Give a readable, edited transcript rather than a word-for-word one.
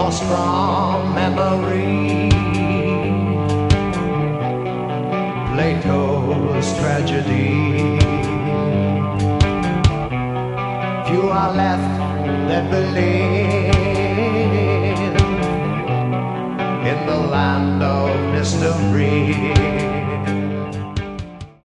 lost from memory. Plato's tragedy. Few are left that believe